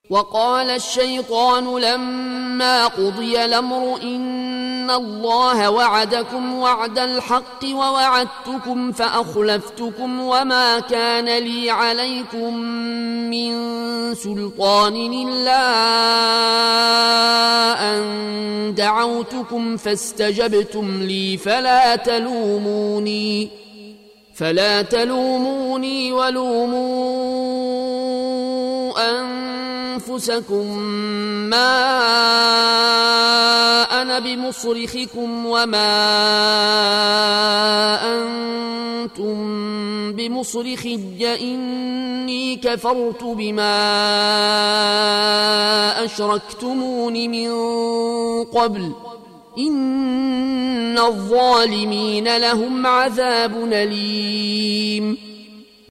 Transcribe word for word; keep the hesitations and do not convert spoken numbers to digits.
وقال الشيطان لما قضي الأمر إن الله وعدكم وعد الحق ووعدتكم فأخلفتكم وما كان لي عليكم من سلطان إلا أن دعوتكم فاستجبتم لي فلا تلوموني فلا تلوموني ولوموا أنفسكم ما أنا بمصرخكم وما أنتم بمصرخي إني كفرت بما أشركتمون من قبل إن الظالمين لهم عذاب أليم